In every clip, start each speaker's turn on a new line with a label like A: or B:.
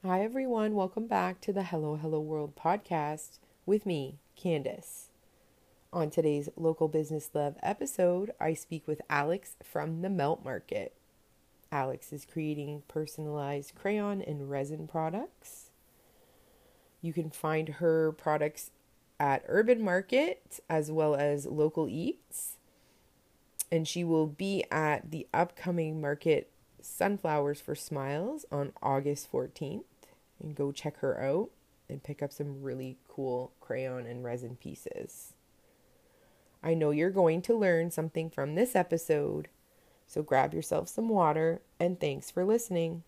A: Hi, everyone. Welcome back to the Hello, Hello World podcast with me, Candace. On today's Local Business Love episode, I speak with Alex from the Melt Market. Alex is creating personalized crayon and resin products. You can find her products at Urban Market as well as Local Eats. And she will be at the upcoming market Sunflowers for Smiles on August 14th. And go check her out and pick up some really cool crayon and resin pieces. I know you're going to learn something from this episode, so grab yourself some water and thanks for listening.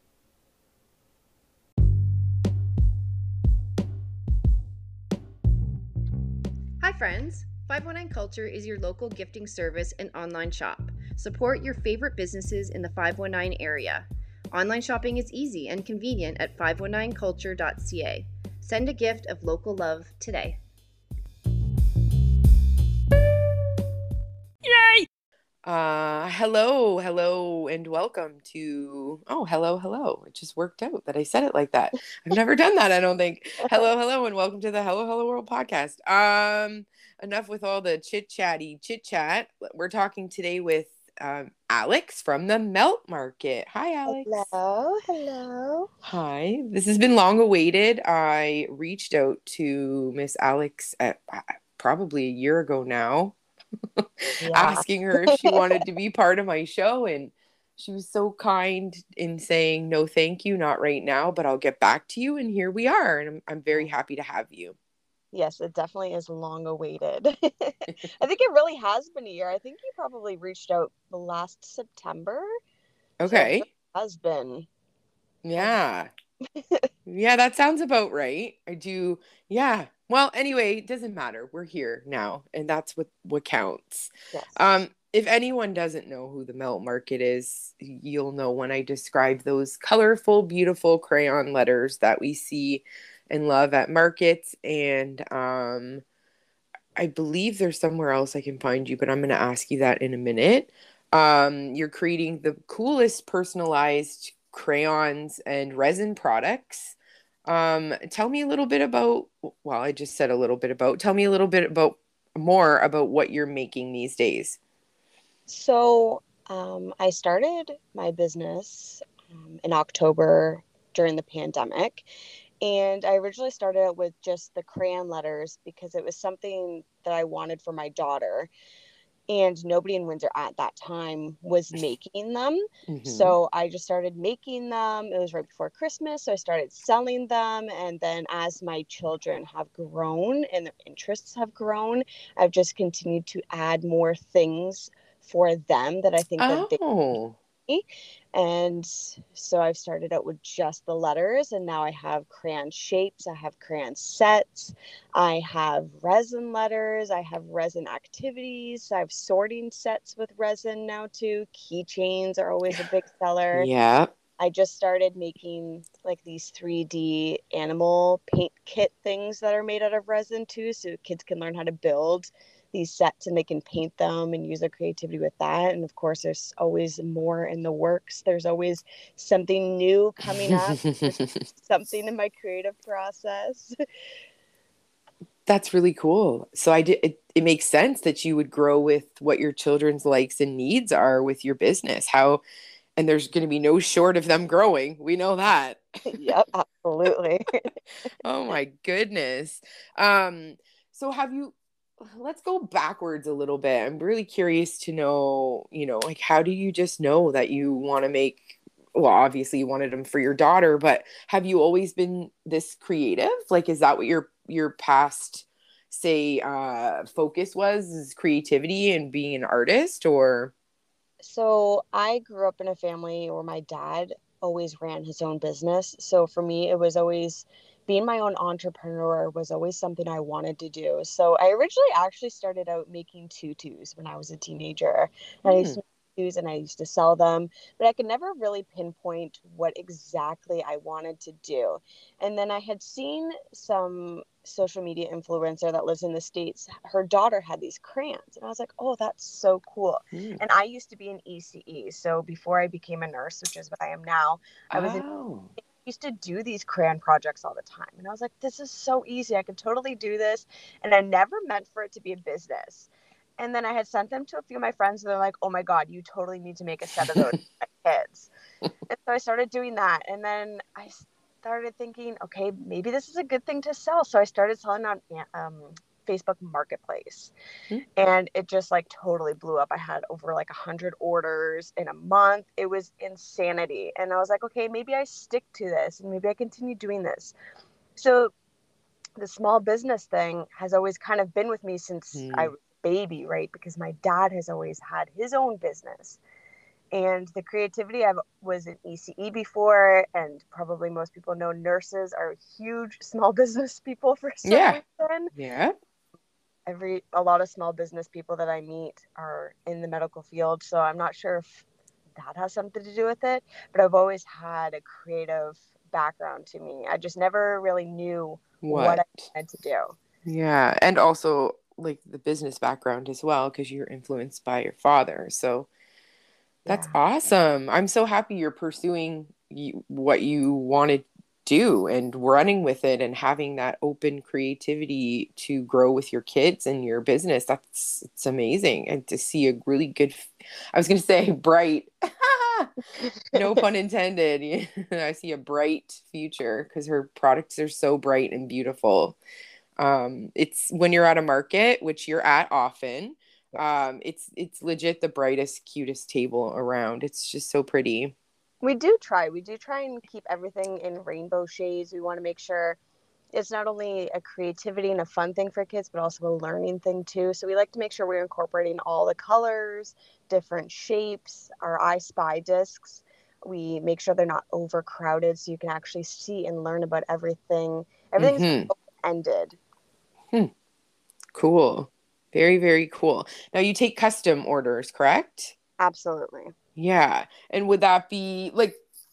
B: Hi, friends. 519 Culture is your local gifting service and online shop. Support your favorite businesses in the 519 area. Online shopping is easy and convenient at 519culture.ca. Send a gift of local love today.
A: Yay! Hello, and welcome to. Oh, hello. It just worked out that I said it like that. I've never done that, I don't think. Hello, and welcome to the Hello World podcast. Enough with all the chit chat. We're talking today with Alex from the Melt Market. Hi, Alex.
C: Hello.
A: Hi. This has been long awaited. I reached out to Miss Alex probably a year ago now.
C: Yeah.
A: Asking her if she wanted to be part of my show, and she was so kind in saying no thank you, not right now, but I'll get back to you, and here we are, and I'm very happy to have you.
C: Yes, it definitely is long awaited. I think it really has been a year. I think you probably reached out the last September. So it
A: Okay.
C: really has been.
A: Yeah. Yeah, that sounds about right. I do. Yeah. Well, anyway, it doesn't matter. We're here now, and that's what counts.
C: Yes.
A: If anyone doesn't know who the Melt Market is, you'll know when I describe those colorful, beautiful crayon letters that we see and love at markets. And I believe there's somewhere else I can find you, but I'm going to ask you that in a minute. You're creating the coolest personalized crayons and resin products. Tell me a little bit about, well, I just said a little bit about, tell me a little bit about more about what you're making these days.
C: So I started my business in October during the pandemic. And I originally started out with just the crayon letters because it was something that I wanted for my daughter. And nobody in Windsor at that time was making them.
A: Mm-hmm.
C: So I just started making them. It was right before Christmas. So I started selling them. And then as my children have grown and their interests have grown, I've just continued to add more things for them that I think that they
A: Oh,
C: need. And so I've started out with just the letters, and now I have crayon shapes, I have crayon sets, I have resin letters, I have resin activities, I have sorting sets with resin now too. Keychains are always a big seller.
A: yeah.
C: I just started making like these 3D animal paint kit things that are made out of resin too, so kids can learn how to build these sets and they can paint them and use their creativity with that. And of course, there's always more in the works. There's always something new coming up. There's something in my creative process.
A: That's really cool. So it makes sense that you would grow with what your children's likes and needs are with your business. How and there's going to be no short of them growing. We know that.
C: Yep, absolutely.
A: Oh my goodness. Um, so have you, let's go backwards a little bit. I'm really curious to know, like how do you just know that you want to make, well, obviously you wanted them for your daughter, but have you always been this creative? Like, is that what your past, say, focus was, is creativity and being an artist or?
C: So I grew up in a family where my dad always ran his own business. So for me, it was always being my own entrepreneur was always something I wanted to do. So I originally actually started out making tutus when I was a teenager. And I used
A: Hmm.
C: to make tutus and I used to sell them, but I could never really pinpoint what exactly I wanted to do. And then I had seen some social media influencer that lives in the States. Her daughter had these crayons. And I was like, oh, that's so cool.
A: Hmm.
C: And I used to be an ECE. So before I became a nurse, which is what I am now, I was an
A: Oh.
C: used to do these crayon projects all the time. And I was like, this is so easy. I could totally do this. And I never meant for it to be a business. And then I had sent them to a few of my friends, and they're like, oh my God, you totally need to make a set of those for my kids. And so I started doing that. And then I started thinking, okay, maybe this is a good thing to sell. So I started selling on Facebook Marketplace. And it just like totally blew up. I had over like 100 orders in a month. It was insanity. And I was like, okay, maybe I stick to this and maybe I continue doing this. So the small business thing has always kind of been with me since I was a baby, right? Because my dad has always had his own business. And the creativity, I was an ECE before, and probably most people know nurses are huge small business people for some reason.
A: Yeah.
C: A lot of small business people that I meet are in the medical field. So I'm not sure if that has something to do with it, but I've always had a creative background to me. I just never really knew what I wanted to do.
A: Yeah. And also like the business background as well, because you're influenced by your father. So that's awesome. I'm so happy you're pursuing what you want to do and running with it and having that open creativity to grow with your kids and your business. It's amazing. And to see a really good, I was going to say bright, no pun intended. I see a bright future because her products are so bright and beautiful. It's when you're at a market, which you're at often, it's legit the brightest, cutest table around. It's just so pretty.
C: We do try and keep everything in rainbow shades. We want to make sure it's not only a creativity and a fun thing for kids, but also a learning thing too. So we like to make sure we're incorporating all the colors, different shapes, our I Spy discs. We make sure they're not overcrowded so you can actually see and learn about everything. Everything's open-ended.
A: Cool. Very, very cool. Now you take custom orders, correct?
C: Absolutely.
A: Yeah. And would that be like,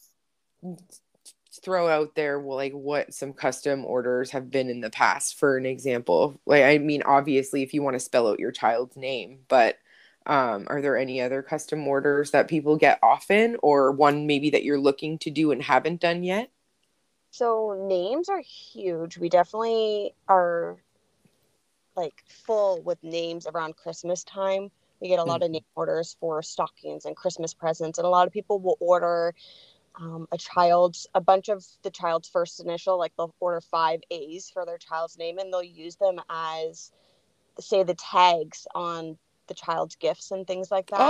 A: throw out there like what some custom orders have been in the past for an example? Like, I mean, obviously if you want to spell out your child's name, but are there any other custom orders that people get often, or one maybe that you're looking to do and haven't done yet?
C: So names are huge. We definitely are like full with names around Christmas time. We get a lot of name orders for stockings and Christmas presents, and a lot of people will order a bunch of the child's first initial, like they'll order 5 A's for their child's name, and they'll use them as, say, the tags on the child's gifts and things like that.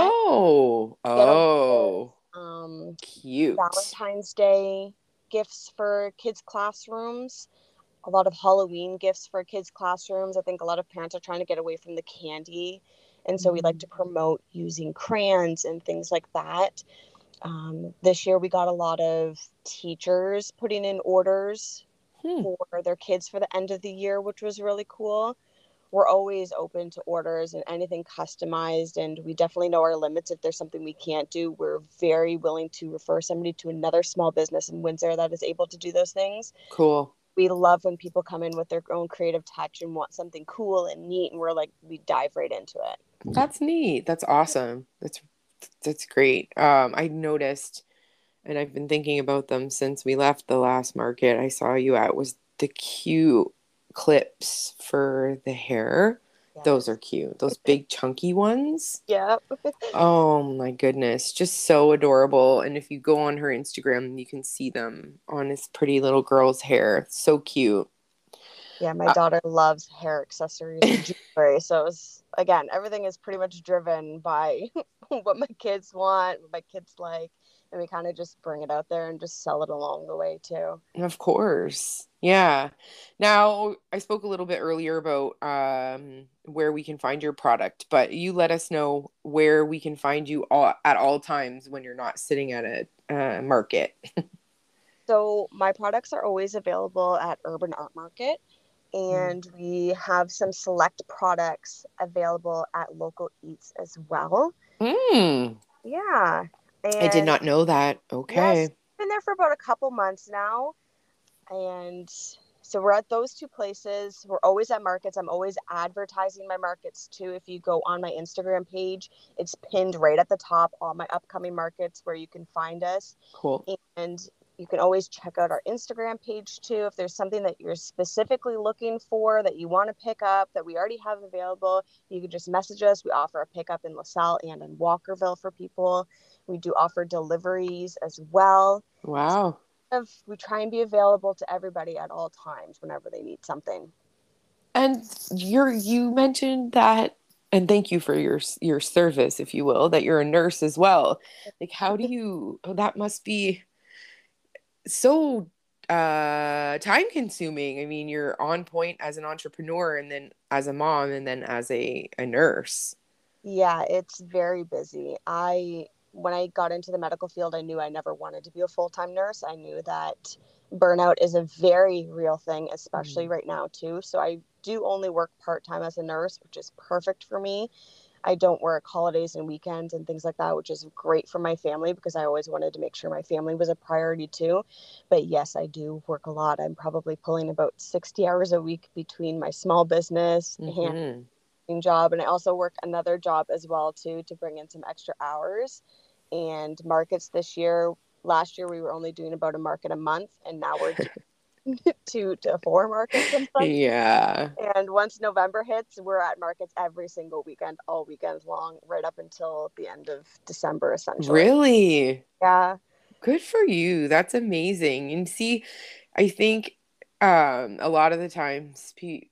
A: Cute.
C: Valentine's Day gifts for kids' classrooms. A lot of Halloween gifts for kids' classrooms. I think a lot of parents are trying to get away from the candy. And so we like to promote using crayons and things like that. This year we got a lot of teachers putting in orders for their kids for the end of the year, which was really cool. We're always open to orders and anything customized, and we definitely know our limits. If there's something we can't do, we're very willing to refer somebody to another small business in Windsor that is able to do those things.
A: Cool.
C: We love when people come in with their own creative touch and want something cool and neat, and we dive right into it.
A: That's neat. That's awesome. That's great. I noticed, and I've been thinking about them since we left the last market I saw you at, was the cute clips for the hair. Yes. Those are cute. Those big chunky ones.
C: Yeah.
A: Oh my goodness. Just so adorable. And if you go on her Instagram, you can see them on this pretty little girl's hair. It's so cute.
C: Yeah, my daughter loves hair accessories and jewelry. So again, everything is pretty much driven by what my kids want, what my kids like. And we kind of just bring it out there and just sell it along the way too.
A: Of course. Yeah. Now, I spoke a little bit earlier about where we can find your product, but you let us know where we can find you at all times when you're not sitting at a market.
C: So my products are always available at Urban Art Market, and we have some select products available at Local Eats as well. Yeah. And
A: I did not know that. Okay.
C: Yes, been there for about a couple months now. And so we're at those two places. We're always at markets. I'm always advertising my markets too. If you go on my Instagram page, it's pinned right at the top, all my upcoming markets where you can find us.
A: Cool.
C: And You can always check out our Instagram page too. If there's something that you're specifically looking for that you want to pick up that we already have available, you can just message us. We offer a pickup in LaSalle and in Walkerville for people. We do offer deliveries as well.
A: Wow.
C: So we try and be available to everybody at all times whenever they need something.
A: And you mentioned that, and thank you for your service, if you will, that you're a nurse as well. Like, how do you, oh, that must be so time consuming. I mean, you're on point as an entrepreneur and then as a mom and then as a nurse.
C: Yeah, it's very busy. When I got into the medical field, I knew I never wanted to be a full-time nurse. I knew that burnout is a very real thing, especially
A: Mm.
C: right now too. So I do only work part-time as a nurse, which is perfect for me. I don't work holidays and weekends and things like that, which is great for my family because I always wanted to make sure my family was a priority too. But yes, I do work a lot. I'm probably pulling about 60 hours a week between my small business and
A: Hmm.
C: job, and I also work another job as well too to bring in some extra hours. And markets this year, last year we were only doing about a market a month, and now we're doing 2 to 4 markets a month.
A: Yeah.
C: And once November hits, we're at markets every single weekend, all weekends long, right up until the end of December, essentially.
A: Really?
C: Yeah.
A: Good for you. That's amazing. And see, I think a lot of the times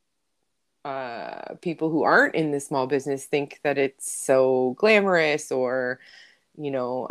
A: people who aren't in the small business think that it's so glamorous or, you know,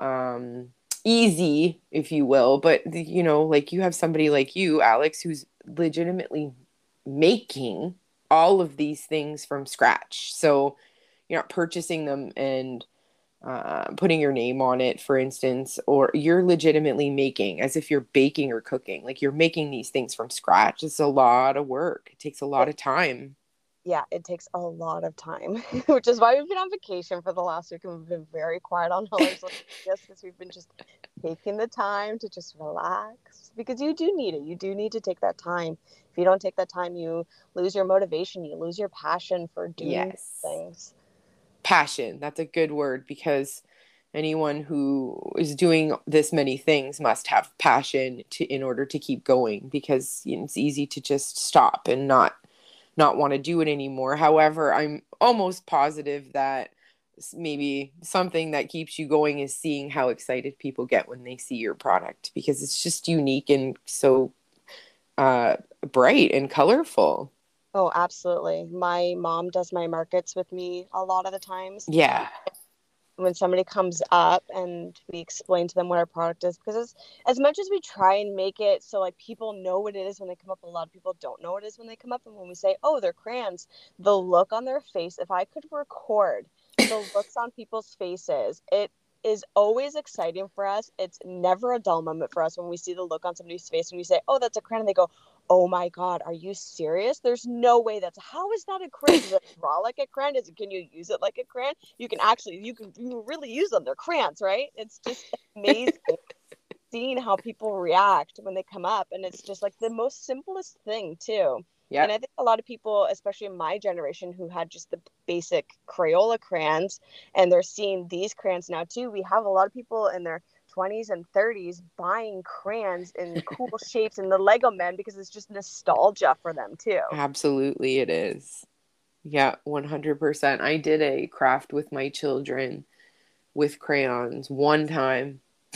A: easy, if you will. But, like you have somebody like you, Alex, who's legitimately making all of these things from scratch. So you're not purchasing them and putting your name on it, for instance, or you're legitimately making as if you're baking or cooking. Like you're making these things from scratch. It's a lot of work. It takes a lot of time.
C: Yeah, it takes a lot of time, which is why we've been on vacation for the last week and we've been very quiet on our social media because we've been just taking the time to just relax because you do need it. You do need to take that time. If you don't take that time, you lose your motivation, you lose your passion for doing
A: Yes.
C: things.
A: Passion. That's a good word because anyone who is doing this many things must have passion in order to keep going because it's easy to just stop and not want to do it anymore. However, I'm almost positive that maybe something that keeps you going is seeing how excited people get when they see your product because it's just unique and so uh, bright and colorful.
C: Oh, absolutely. My mom does my markets with me a lot of the times.
A: Yeah,
C: When somebody comes up and we explain to them what our product is, because as much as we try and make it so like people know what it is when they come up, a lot of people don't know what it is when they come up. And when we say, oh, they're crayons, the look on their face, if I could record the looks on people's faces, it is always exciting for us. It's never a dull moment for us when we see the look on somebody's face and we say, oh, that's a crayon, and they go, oh my God, are you serious? There's no way how is that a crayon? Does it draw like a crayon? Can you use it like a crayon? You really use them. They're crayons, right? It's just amazing seeing how people react when they come up. And it's just like the most simplest thing too. And
A: yep,
C: I think a lot of people, especially in my generation, who had just the basic Crayola crayons, and they're seeing these crayons now too. We have a lot of people in their 20s and 30s buying crayons in cool shapes in the Lego Men because it's just nostalgia for them too.
A: absolutely it is. Yeah, 100%. I did a craft with my children with crayons one time.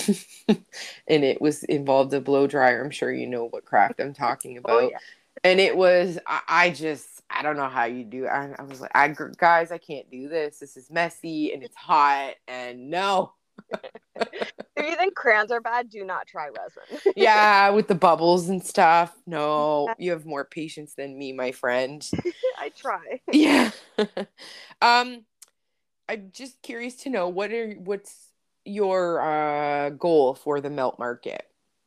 A: And it was involved a blow dryer. I'm sure you know what craft I'm talking
C: Oh
A: about.
C: yeah.
A: And it was, I don't know how you do it. I was like, guys, I can't do this. This is messy and it's hot. And no,
C: If you think crayons are bad, do not try resin.
A: yeah, with the bubbles and stuff. No, you have more patience than me, my friend.
C: I try.
A: Yeah. um, I'm just curious to know what's your goal for the melt market?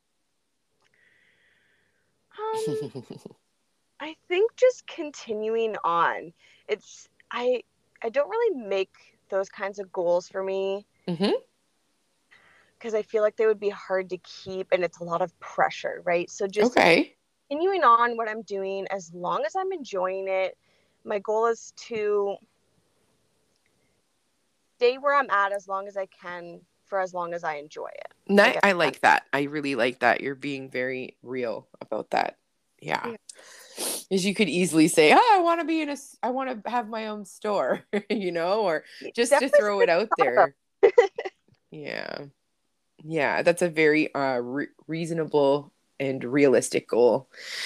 C: Um, I think just continuing on. It's I don't really make those kinds of goals for me
A: Hmm.
C: because I feel like they would be hard to keep and it's a lot of pressure, right? So just
A: Okay.
C: continuing on what I'm doing as long as I'm enjoying it. My goal is to stay where I'm at as long as I can for as long as I enjoy it.
A: I like that. I really like that. You're being very real about that. Yeah. Because you could easily say, "Oh, I want to have my own store," or just to
C: Definitely
A: throw it out there. Yeah. Yeah, that's a very reasonable and realistic goal.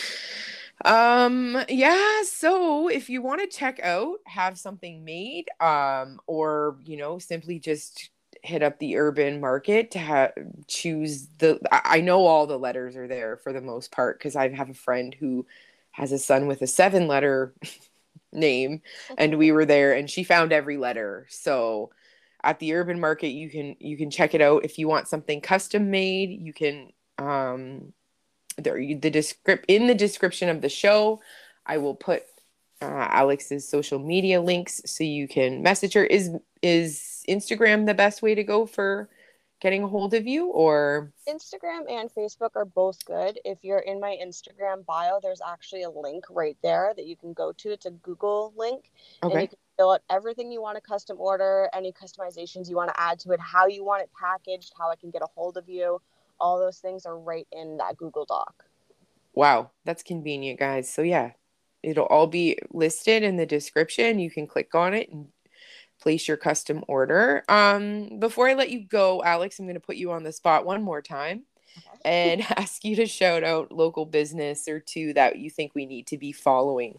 A: Yeah, so if you want to check out Have Something Made, or simply just hit up the urban market to choose I know all the letters are there for the most part, because I have a friend who has a son with a 7-letter name, and we were there and she found every letter. So at the urban market, you can check it out. If you want something custom made, you can in the description of the show, I will put Alex's social media links so you can message her. Is Instagram the best way to go for getting a hold of you, or?
C: Instagram and Facebook are both good. If you're in my Instagram bio, there's actually a link right there that you can go to. It's a Google link, and you can fill out everything you want to custom order, any customizations you want to add to it, how you want it packaged, how I can get a hold of you. All those things are right in that Google Doc.
A: Wow, that's convenient, guys. So yeah, it'll all be listed in the description. You can click on it and place your custom order. Before I let you go, Alex, I'm going to put you on the spot one more time and ask you to shout out local business or two that you think we need to be following.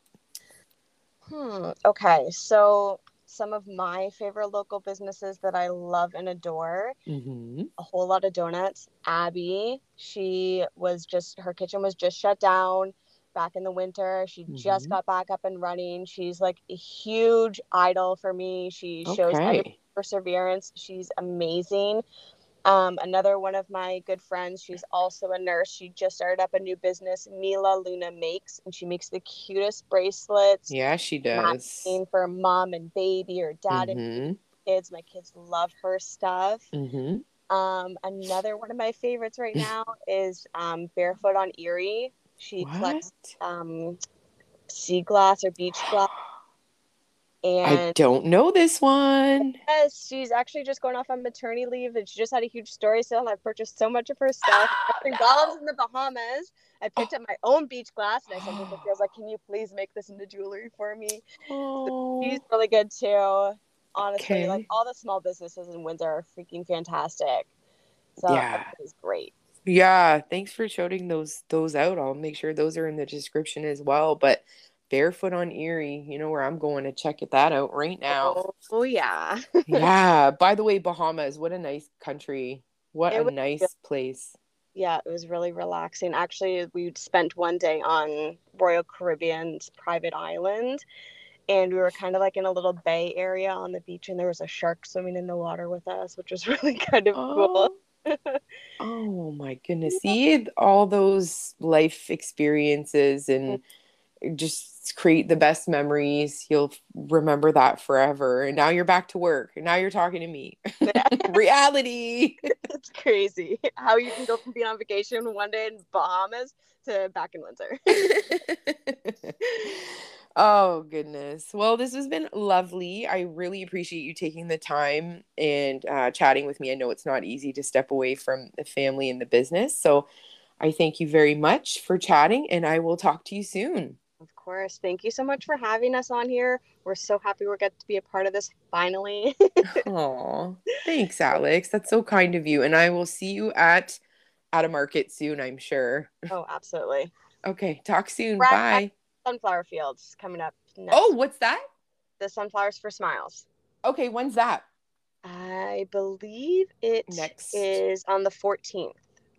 C: Okay, so some of my favorite local businesses that I love and adore. A Whole Lot of Donuts. Abby, her kitchen was just shut down back in the winter. She just got back up and running. She's like a huge idol for me. She shows every perseverance. She's amazing. Another one of my good friends, she's also a nurse. She just started up a new business, Mila Luna Makes, and she makes the cutest bracelets.
A: Yeah, she does.
C: For mom and baby or dad and kids. My kids love her stuff. Another one of my favorites right now is Barefoot on Erie. She collects sea glass or beach glass. And
A: I don't know this one.
C: Yes, she's actually just going off on maternity leave, and she just had a huge story sale. I purchased so much of her stuff. While I was in the Bahamas, I picked up my own beach glass, and I sent her pictures. I was like, "Can you please make this into jewelry for me?" So she's really good too. Honestly, like all the small businesses in Windsor are freaking fantastic. So it's great.
A: Yeah, thanks for shouting those out. I'll make sure those are in the description as well. But Barefoot on Erie, where I'm going to check that out right now.
C: Oh yeah.
A: Yeah. By the way, Bahamas, what a nice country. What a nice place.
C: Yeah, it was really relaxing. Actually, we spent one day on Royal Caribbean's private island, and we were kind of like in a little bay area on the beach, and there was a shark swimming in the water with us, which was really kind of cool.
A: Oh my goodness. See all those life experiences and just create the best memories. You'll remember that forever. And now you're back to work. And now you're talking to me. Reality.
C: It's crazy how you can go from being on vacation one day in Bahamas to back in Windsor.
A: Oh, goodness. Well, this has been lovely. I really appreciate you taking the time and chatting with me. I know it's not easy to step away from the family and the business. So I thank you very much for chatting, and I will talk to you soon.
C: Of course. Thank you so much for having us on here. We're so happy we get to be a part of this finally.
A: Aw, thanks, Alex. That's so kind of you. And I will see you at a market soon, I'm sure.
C: Oh, absolutely.
A: Okay, talk soon. Bye.
C: Sunflower Fields coming up next.
A: Oh, what's that?
C: The Sunflowers for Smiles.
A: Okay, when's that?
C: I believe it is on the 14th.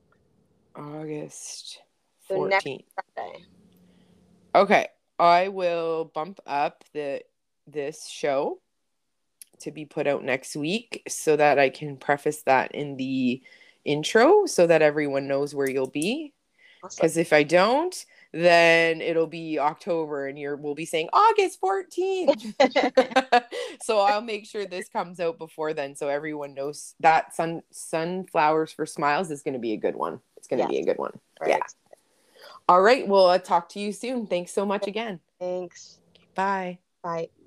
A: August 14th.
C: So next Sunday.
A: Okay, I will bump up this show to be put out next week so that I can preface that in the intro so that everyone knows where you'll be. Because if I don't, then it'll be October and we'll be saying August 14th. So I'll make sure this comes out before then so everyone knows that Sunflowers for Smiles is going to be a good one. It's going to be a good one. Right. Yeah. All right. Well, I'll talk to you soon. Thanks so much again.
C: Thanks.
A: Bye.
C: Bye.